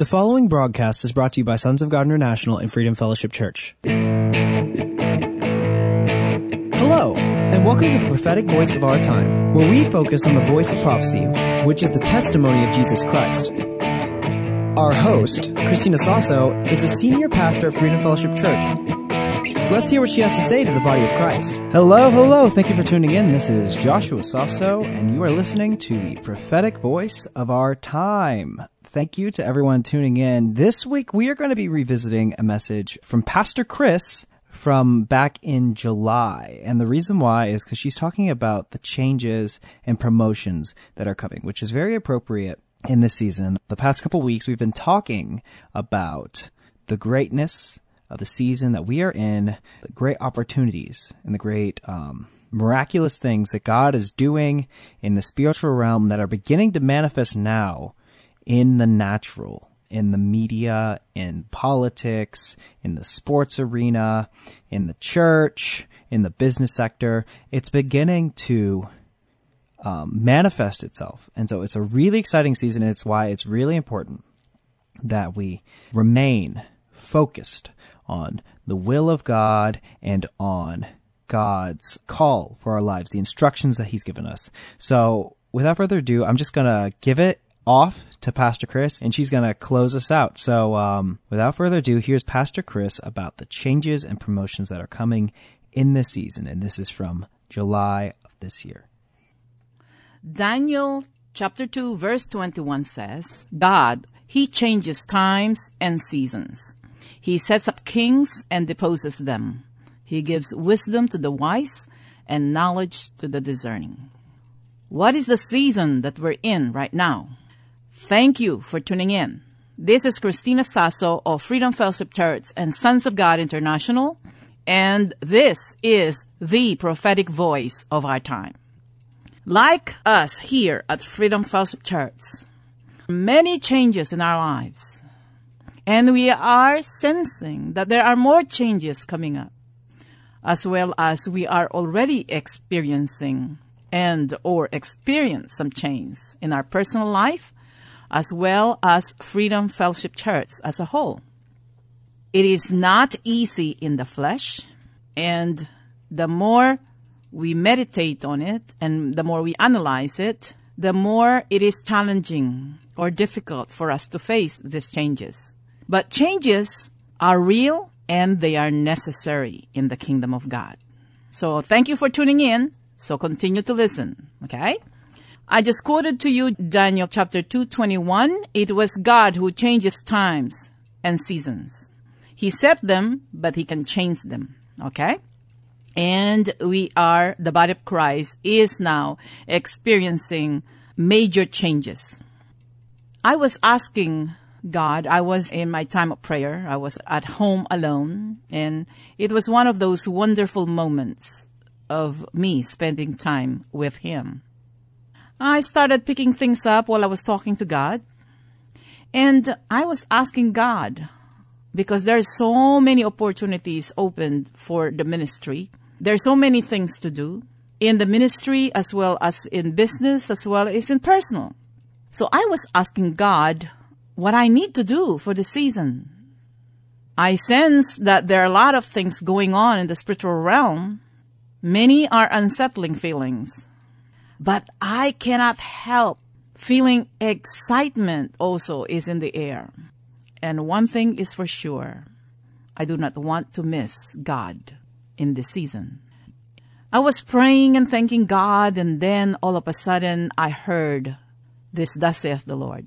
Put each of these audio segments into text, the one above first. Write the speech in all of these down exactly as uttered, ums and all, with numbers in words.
The following broadcast is brought to you by Sons of God International and Freedom Fellowship Church. Hello, and welcome to the prophetic voice of our time, where we focus on the voice of prophecy, which is the testimony of Jesus Christ. Our host, Christina Sasso, is a senior pastor at Freedom Fellowship Church. Let's hear what she has to say to the body of Christ. Hello, hello. Thank you for tuning in. This is Joshua Sasso, and you are listening to the prophetic voice of our time. Thank you to everyone tuning in. This week, we are going to be revisiting a message from Pastor Chris from back in July. And the reason why is because she's talking about the changes and promotions that are coming, which is very appropriate in this season. The past couple weeks, we've been talking about the greatness of the season that we are in, the great opportunities and the great um, miraculous things that God is doing in the spiritual realm that are beginning to manifest now in the natural, in the media, in politics, in the sports arena, in the church, in the business sector. It's beginning to um, manifest itself. And so it's a really exciting season, and it's why it's really important that we remain focused on the will of God and on God's call for our lives, the instructions that He's given us. So without further ado, I'm just going to give it off to Pastor Chris, and she's going to close us out. So um, without further ado, here's Pastor Chris about the changes and promotions that are coming in this season, and this is from July of this year. Daniel chapter two, verse twenty-one says, God, He changes times and seasons. He sets up kings and deposes them. He gives wisdom to the wise and knowledge to the discerning. What is the season that we're in right now? Thank you for tuning in. This is Christina Sasso of Freedom Fellowship Church and Sons of God International, and this is the prophetic voice of our time. Like us here at Freedom Fellowship Church, many changes in our lives, and we are sensing that there are more changes coming up, as well as we are already experiencing and or experience some change in our personal life, as well as Freedom Fellowship Church as a whole. It is not easy in the flesh, and the more we meditate on it and the more we analyze it, the more it is challenging or difficult for us to face these changes. But changes are real and they are necessary in the kingdom of God. So thank you for tuning in. So continue to listen, okay? I just quoted to you Daniel chapter two, twenty-one. It was God who changes times and seasons. He set them, but He can change them, okay? And we are, the body of Christ is now experiencing major changes. I was asking God, I was in my time of prayer. I was at home alone, and it was one of those wonderful moments of me spending time with Him. I started picking things up while I was talking to God, and I was asking God, because there are so many opportunities opened for the ministry. There are so many things to do in the ministry as well as in business as well as in personal. So I was asking God what I need to do for the season. I sense that there are a lot of things going on in the spiritual realm. Many are unsettling feelings. But I cannot help feeling excitement also is in the air. And one thing is for sure, I do not want to miss God in this season. I was praying and thanking God, and then all of a sudden I heard this, thus saith the Lord.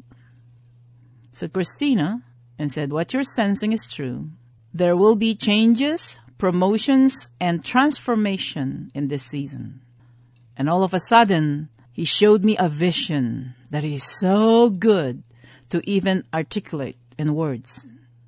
Said, Christina, and said, what you're sensing is true. There will be changes, promotions, and transformation in this season. And all of a sudden, He showed me a vision that is so good to even articulate in words.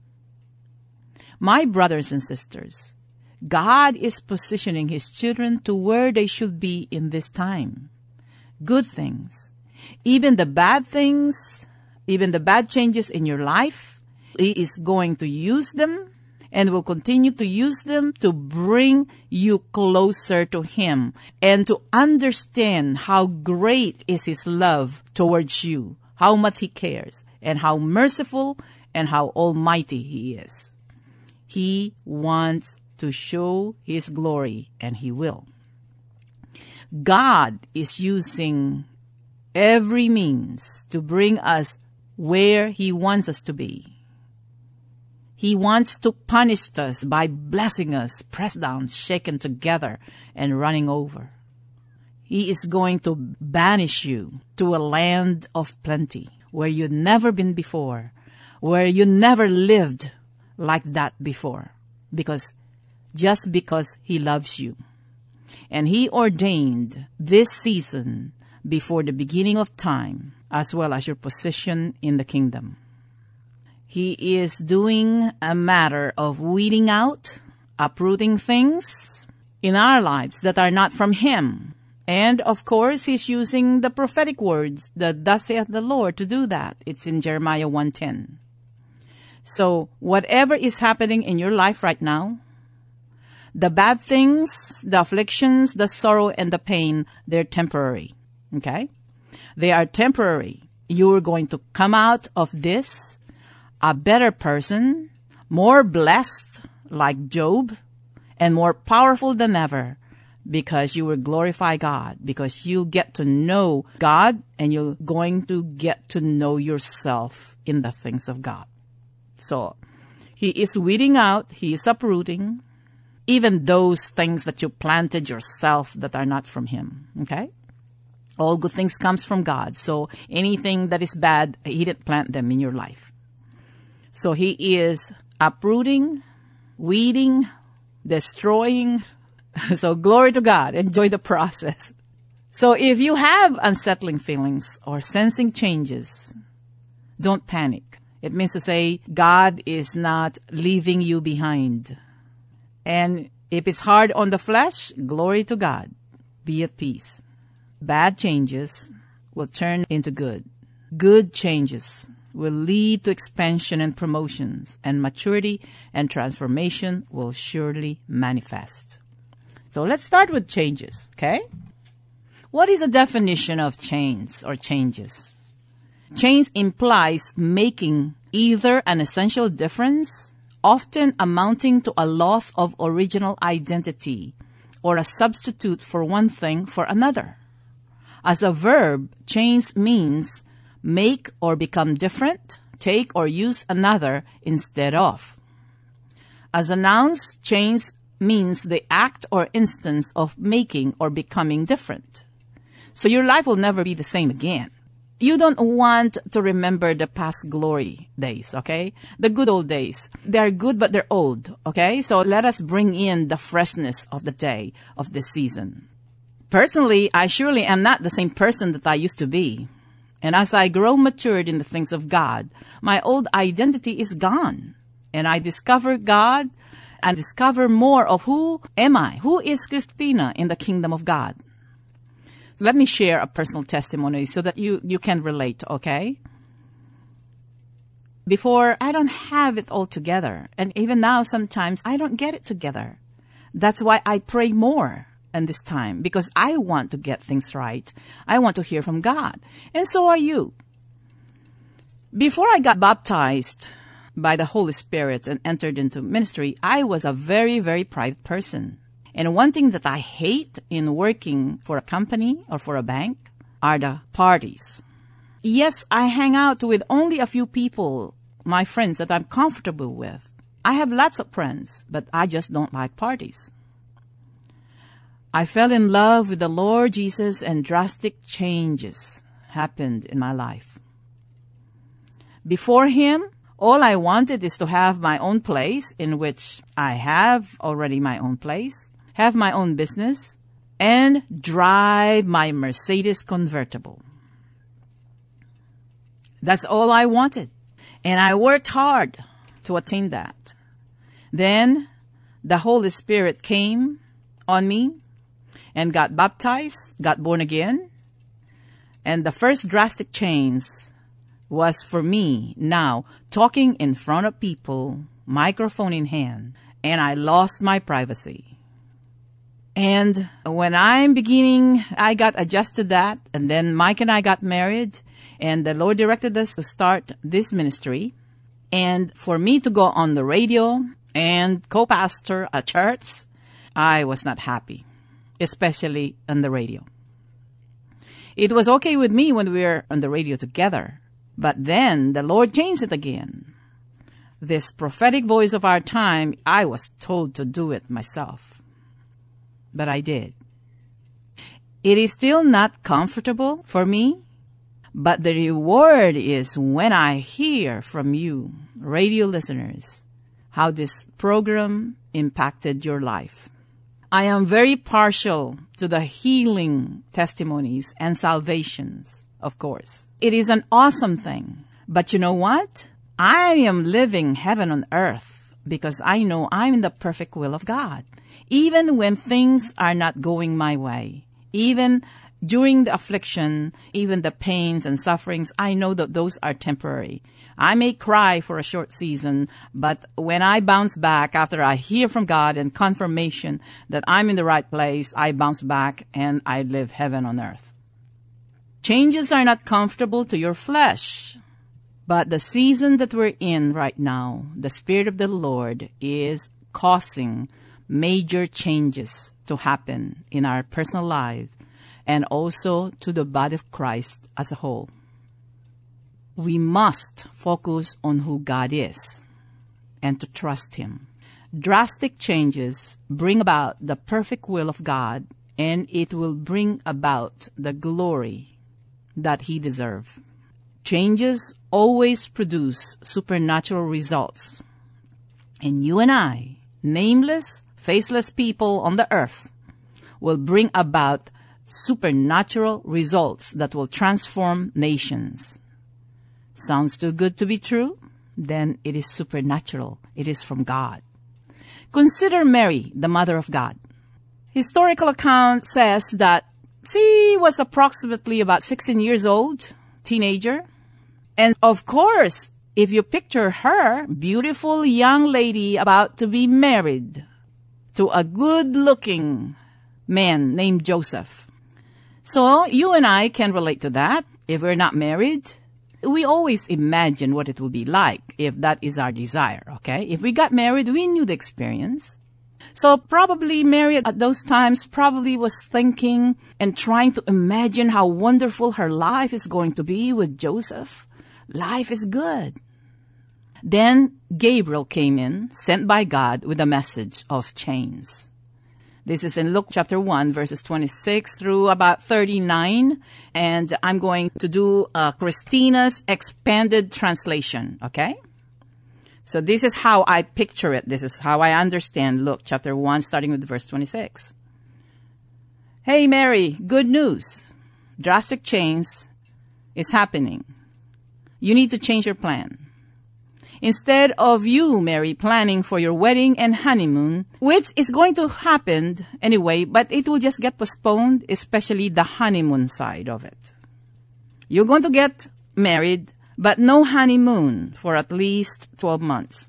My brothers and sisters, God is positioning His children to where they should be in this time. Good things. Even the bad things, even the bad changes in your life, He is going to use them and will continue to use them to bring you closer to Him and to understand how great is His love towards you, how much He cares, and how merciful and how almighty He is. He wants to show His glory, and He will. God is using every means to bring us where He wants us to be. He wants to punish us by blessing us, pressed down, shaken together, and running over. He is going to banish you to a land of plenty where you've never been before, where you never lived like that before, because just because He loves you. And He ordained this season before the beginning of time, as well as your position in the kingdom. He is doing a matter of weeding out, uprooting things in our lives that are not from Him. And, of course, He's using the prophetic words, the thus saith the Lord, to do that. It's in Jeremiah one ten. So, whatever is happening in your life right now, the bad things, the afflictions, the sorrow, and the pain, they're temporary. Okay? They are temporary. You're going to come out of this a better person, more blessed, like Job, and more powerful than ever, because you will glorify God, because you get to know God, and you're going to get to know yourself in the things of God. So, He is weeding out, He is uprooting, even those things that you planted yourself that are not from Him. Okay? All good things comes from God. So, anything that is bad, He didn't plant them in your life. So, He is uprooting, weeding, destroying. So, glory to God. Enjoy the process. So, if you have unsettling feelings or sensing changes, don't panic. It means to say God is not leaving you behind. And if it's hard on the flesh, glory to God. Be at peace. Bad changes will turn into good. Good changes will lead to expansion and promotions, and maturity and transformation will surely manifest. So let's start with changes, okay? What is the definition of change or changes? Change implies making either an essential difference, often amounting to a loss of original identity, or a substitute for one thing for another. As a verb, change means make or become different, take or use another instead of. As a noun, change means the act or instance of making or becoming different. So your life will never be the same again. You don't want to remember the past glory days, okay? The good old days. They're good, but they're old, okay? So let us bring in the freshness of the day, of this season. Personally, I surely am not the same person that I used to be. And as I grow matured in the things of God, my old identity is gone. And I discover God and discover more of who am I? Who is Christina in the kingdom of God? Let me share a personal testimony so that you, you can relate, okay? Before, I don't have it all together. And even now, sometimes, I don't get it together. That's why I pray more in this time, because I want to get things right. I want to hear from God. And so are you. Before I got baptized by the Holy Spirit and entered into ministry, I was a very, very private person. And one thing that I hate in working for a company or for a bank are the parties. Yes, I hang out with only a few people, my friends that I'm comfortable with. I have lots of friends, but I just don't like parties. I fell in love with the Lord Jesus, and drastic changes happened in my life. Before Him, all I wanted is to have my own place, in which I have already my own place, have my own business, and drive my Mercedes convertible. That's all I wanted. And I worked hard to attain that. Then the Holy Spirit came on me and got baptized, got born again. And the first drastic change was for me now talking in front of people, microphone in hand, and I lost my privacy. And when I'm beginning, I got adjusted to that, and then Mike and I got married, And the Lord directed us to start this ministry. And for me to go on the radio and co-pastor a church, I was not happy, especially on the radio. It was okay with me when we were on the radio together, but then the Lord changed it again. This prophetic voice of our time, I was told to do it myself, but I did. It is still not comfortable for me, but the reward is when I hear from you, radio listeners, how this program impacted your life. I am very partial to the healing testimonies and salvations, of course. It is an awesome thing. But you know what? I am living heaven on earth because I know I'm in the perfect will of God. Even when things are not going my way, even during the affliction, even the pains and sufferings, I know that those are temporary. I may cry for a short season, but when I bounce back after I hear from God and confirmation that I'm in the right place, I bounce back and I live heaven on earth. Changes are not comfortable to your flesh, but the season that we're in right now, the Spirit of the Lord is causing major changes to happen in our personal lives and also to the body of Christ as a whole. We must focus on who God is and to trust Him. Drastic changes bring about the perfect will of God, and it will bring about the glory that He deserves. Changes always produce supernatural results. And you and I, nameless, faceless people on the earth, will bring about supernatural results that will transform nations. Sounds too good to be true? Then it is supernatural. It is from God. Consider Mary, the mother of God. Historical account says that she was approximately about sixteen years old, teenager. And of course, if you picture her, beautiful young lady about to be married to a good-looking man named Joseph. So you and I can relate to that. If we're not married, we always imagine what it will be like if that is our desire, okay? If we got married, we knew the experience. So probably Mary at those times probably was thinking and trying to imagine how wonderful her life is going to be with Joseph. Life is good. Then Gabriel came in, sent by God with a message of chains. This is in Luke chapter one, verses twenty-six through about thirty-nine. And I'm going to do uh, Christina's expanded translation, okay? So this is how I picture it. This is how I understand Luke chapter one, starting with verse twenty-six. Hey, Mary, good news. Drastic change is happening. You need to change your plan. Instead of you, Mary, planning for your wedding and honeymoon, which is going to happen anyway, but it will just get postponed, especially the honeymoon side of it. You're going to get married, but no honeymoon for at least twelve months.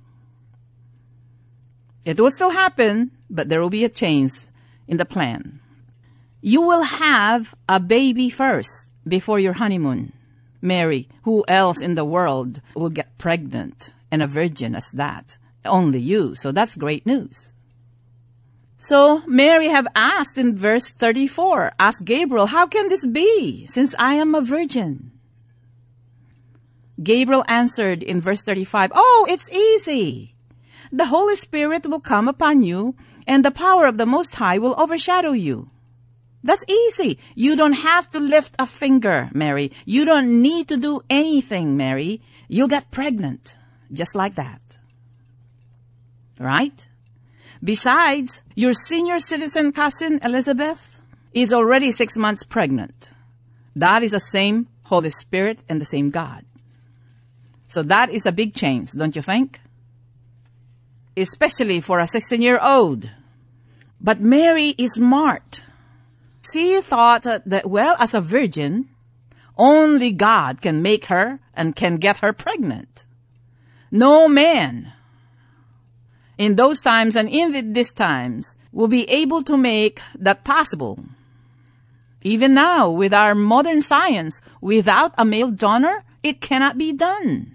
It will still happen, but there will be a change in the plan. You will have a baby first before your honeymoon. Mary, who else in the world will get pregnant and a virgin as that? Only you. So that's great news. So Mary have asked in verse thirty-four, asked Gabriel, how can this be since I am a virgin? Gabriel answered in verse thirty-five, oh, it's easy. The Holy Spirit will come upon you and the power of the Most High will overshadow you. That's easy. You don't have to lift a finger, Mary. You don't need to do anything, Mary. You'll get pregnant. Just like that. Right? Besides, your senior citizen cousin, Elizabeth, is already six months pregnant. That is the same Holy Spirit and the same God. So that is a big change, don't you think? Especially for a sixteen-year-old. But Mary is smart. She thought that, well, as a virgin, only God can make her and can get her pregnant. No man in those times and in these times will be able to make that possible. Even now, with our modern science, without a male donor, it cannot be done.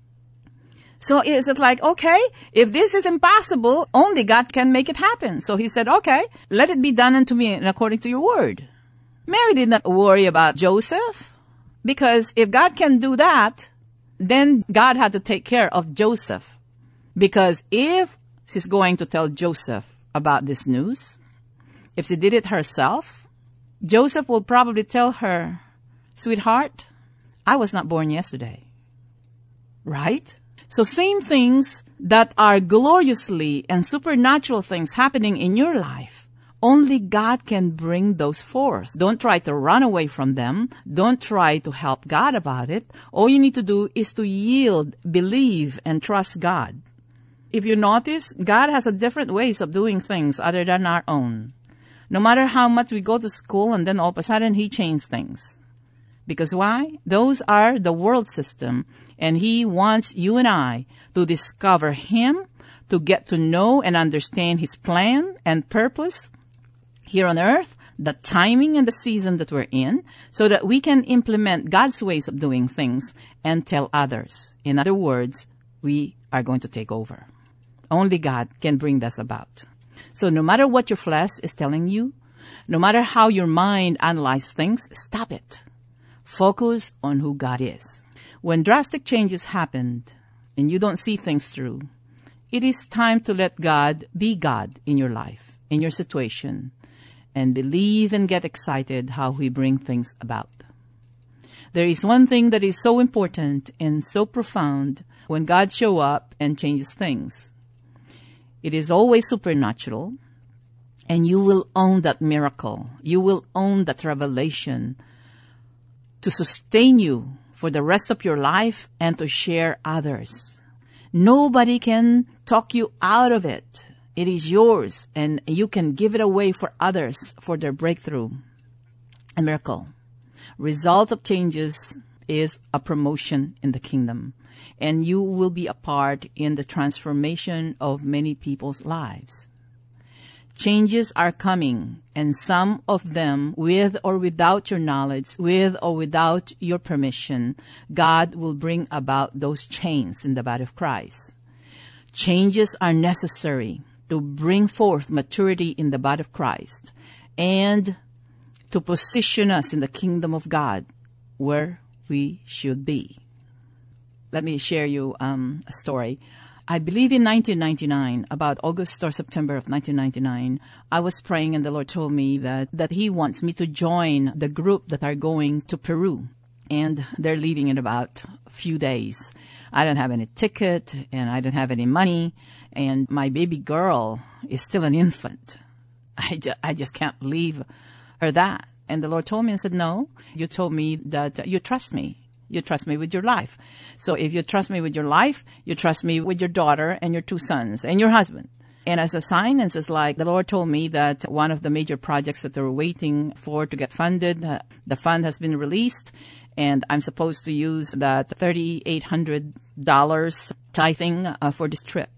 So it's like, okay, if this is impossible, only God can make it happen. So he said, okay, let it be done unto me according to your word. Mary did not worry about Joseph, because if God can do that, then God had to take care of Joseph. Because if she's going to tell Joseph about this news, if she did it herself, Joseph will probably tell her, sweetheart, I was not born yesterday. Right? So same things that are gloriously and supernatural things happening in your life, only God can bring those forth. Don't try to run away from them. Don't try to help God about it. All you need to do is to yield, believe, and trust God. If you notice, God has a different ways of doing things other than our own. No matter how much we go to school and then all of a sudden He changes things. Because why? Those are the world system. And He wants you and I to discover Him, to get to know and understand His plan and purpose here on earth, the timing and the season that we're in, so that we can implement God's ways of doing things and tell others. In other words, we are going to take over. Only God can bring this about. So no matter what your flesh is telling you, no matter how your mind analyzes things, stop it. Focus on who God is. When drastic changes happened and you don't see things through, it is time to let God be God in your life, in your situation, and believe and get excited how He brings things about. There is one thing that is so important and so profound when God shows up and changes things. It is always supernatural, and you will own that miracle. You will own that revelation to sustain you for the rest of your life and to share others. Nobody can talk you out of it. It is yours, and you can give it away for others for their breakthrough. A miracle. Result of changes is a promotion in the kingdom, and you will be a part in the transformation of many people's lives. Changes are coming, and some of them, with or without your knowledge, with or without your permission, God will bring about those changes in the body of Christ. Changes are necessary to bring forth maturity in the body of Christ and to position us in the kingdom of God where we should be. Let me share you um, a story. I believe in nineteen ninety-nine, about August or September of nineteen ninety-nine, I was praying and the Lord told me that, that He wants me to join the group that are going to Peru. And they're leaving in about a few days. I don't have any ticket and I don't have any money. And my baby girl is still an infant. I, ju- I just can't leave her that. And the Lord told me and said, no, you told me that you trust me. You trust me with your life. So if you trust me with your life, you trust me with your daughter and your two sons and your husband. And as a sign, and it's like the Lord told me that one of the major projects that they were waiting for to get funded, uh, the fund has been released, and I'm supposed to use that three thousand eight hundred dollars tithing uh, for this trip.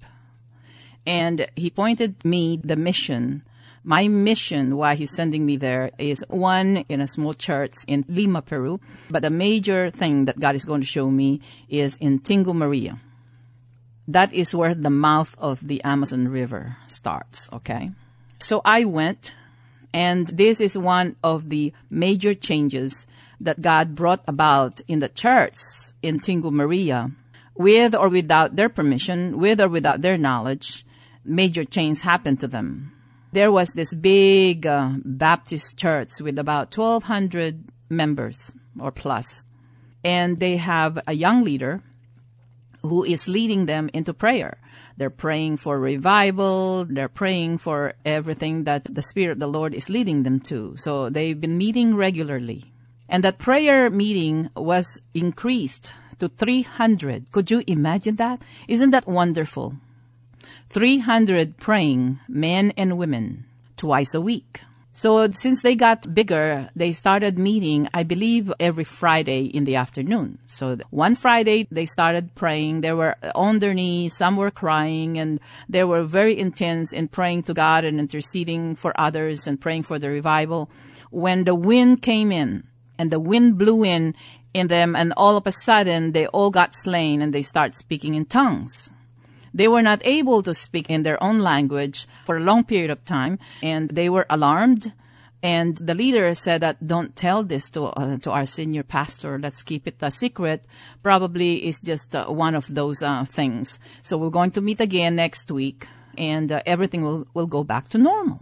And He pointed me the mission. My mission, why He's sending me there, is one, in a small church in Lima, Peru. But the major thing that God is going to show me is in Tingo Maria. That is where the mouth of the Amazon River starts, okay? So I went, and this is one of the major changes that God brought about in the church in Tingo Maria. With or without their permission, with or without their knowledge, major changes happened to them. There was this big uh, Baptist church with about twelve hundred members or plus. And they have a young leader who is leading them into prayer. They're praying for revival. They're praying for everything that the Spirit of the Lord is leading them to. So they've been meeting regularly. And that prayer meeting was increased to three hundred. Could you imagine that? Isn't that wonderful? three hundred praying men and women twice a week. So since they got bigger, they started meeting, I believe, every Friday in the afternoon. So one Friday, they started praying. They were on their knees. Some were crying, and they were very intense in praying to God and interceding for others and praying for the revival. When the wind came in, and the wind blew in in them, and all of a sudden, they all got slain, and they start speaking in tongues. They were not able to speak in their own language for a long period of time, and they were alarmed. And the leader said that don't tell this to uh, to our senior pastor. Let's keep it a secret. Probably it's just uh, one of those uh, things. So we're going to meet again next week, and uh, everything will, will go back to normal.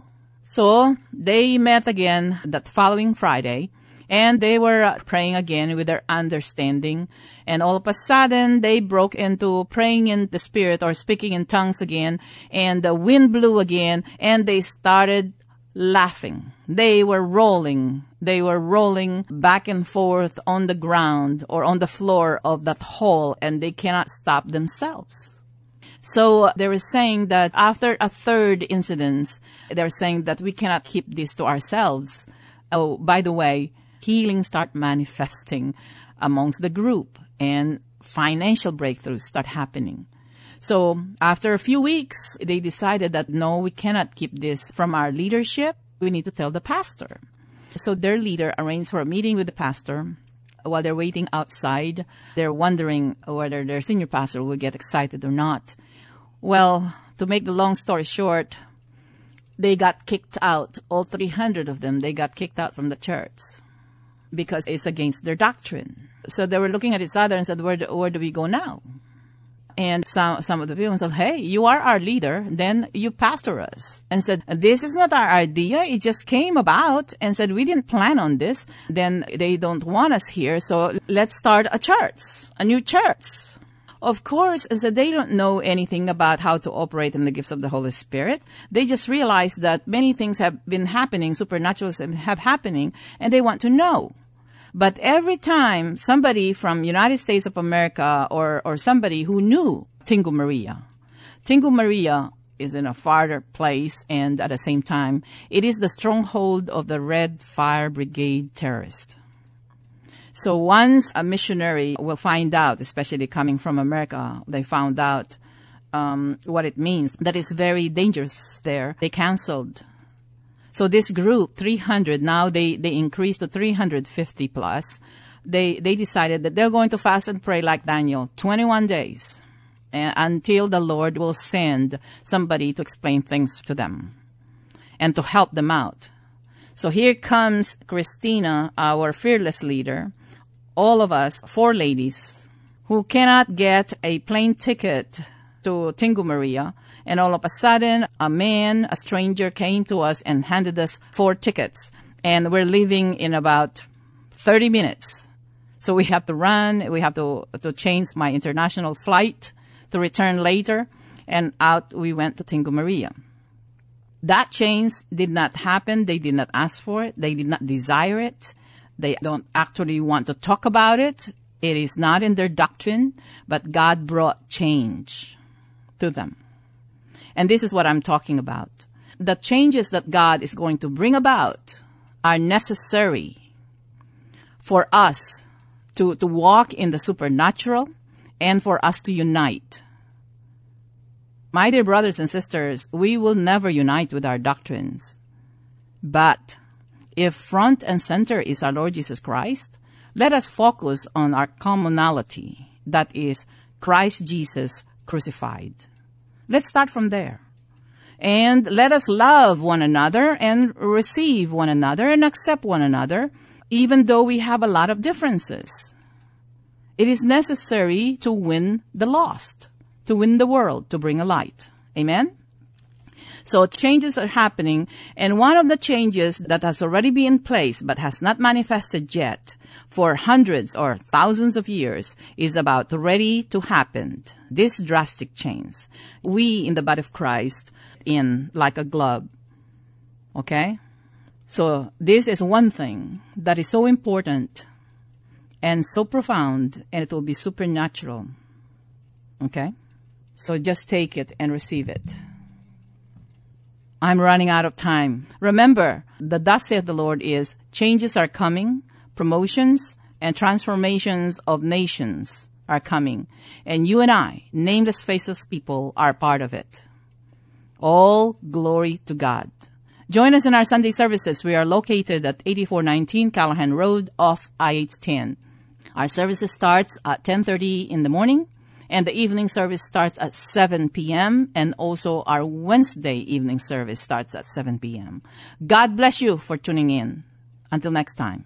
So they met again that following Friday. And they were uh, praying again with their understanding. And all of a sudden, they broke into praying in the Spirit or speaking in tongues again. And the wind blew again. And they started laughing. They were rolling. They were rolling back and forth on the ground or on the floor of that hall. And they cannot stop themselves. So uh, they were saying that after a third incident, they were saying that we cannot keep this to ourselves. Oh, by the way, healing start manifesting amongst the group, and financial breakthroughs start happening. So after a few weeks, they decided that no, we cannot keep this from our leadership. We need to tell the pastor. So their leader arranged for a meeting with the pastor. While they're waiting outside, they're wondering whether their senior pastor will get excited or not. Well, to make the long story short, they got kicked out. All three hundred of them, they got kicked out from the church, because it's against their doctrine. So they were looking at each other and said, where do, where do we go now? And some some of the people said, hey, you are our leader, then you pastor us. And said, this is not our idea, it just came about. And said, we didn't plan on this. Then they don't want us here, so let's start a church, a new church. Of course, so they don't know anything about how to operate in the gifts of the Holy Spirit. They just realize that many things have been happening, supernatural things have happening, and they want to know. But every time somebody from United States of America or, or somebody who knew Tingu Maria, Tingu Maria is in a farther place, and at the same time, it is the stronghold of the Red Fire Brigade terrorists. So once a missionary will find out, especially coming from America, they found out um, what it means, that it's very dangerous there, they canceled. So this group, three hundred, now they, they increased to three hundred fifty plus. They, they decided that they're going to fast and pray like Daniel, twenty-one days, uh, until the Lord will send somebody to explain things to them and to help them out. So here comes Christina, our fearless leader, all of us, four ladies, who cannot get a plane ticket to Tingu Maria, and all of a sudden, a man, a stranger, came to us and handed us four tickets, and we're leaving in about thirty minutes. So we have to run, we have to, to change my international flight to return later, and out we went to Tingu Maria. That change did not happen. They did not ask for it. They did not desire it. They don't actually want to talk about it. It is not in their doctrine, but God brought change to them. And this is what I'm talking about. The changes that God is going to bring about are necessary for us to, to walk in the supernatural and for us to unite. My dear brothers and sisters, we will never unite with our doctrines. But if front and center is our Lord Jesus Christ, let us focus on our commonality, that is, Christ Jesus crucified. Let's start from there. And let us love one another and receive one another and accept one another, even though we have a lot of differences. It is necessary to win the lost, to win the world, to bring a light. Amen? So changes are happening, and one of the changes that has already been in place but has not manifested yet for hundreds or thousands of years is about ready to happen. This drastic change. We in the body of Christ in like a glove. Okay? So this is one thing that is so important and so profound, and it will be supernatural. Okay? So just take it and receive it. I'm running out of time. Remember, the thus saith the Lord is, changes are coming, promotions and transformations of nations are coming. And you and I, nameless faceless people, are part of it. All glory to God. Join us in our Sunday services. We are located at eighty-four nineteen Callahan Road off I eight ten. Our services starts at ten thirty in the morning, and the evening service starts at seven p.m. And also our Wednesday evening service starts at seven p.m. God bless you for tuning in. Until next time.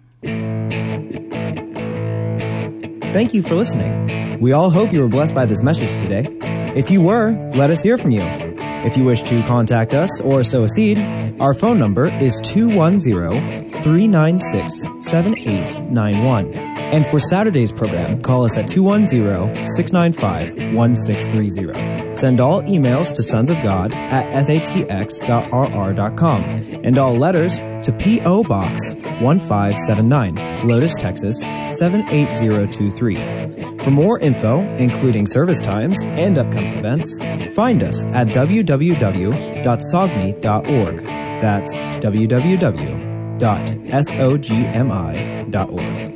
Thank you for listening. We all hope you were blessed by this message today. If you were, let us hear from you. If you wish to contact us or sow a seed, our phone number is two one zero, three nine six, seven eight nine one. And for Saturday's program, call us at two one zero, six nine five, one six three zero. Send all emails to sons of god at s a t x dot r r dot com and all letters to P O. Box one five seven nine, Lotus, Texas seven eight zero two three. For more info, including service times and upcoming events, find us at w w w dot sogmi dot org. That's w w w dot sogmi dot org.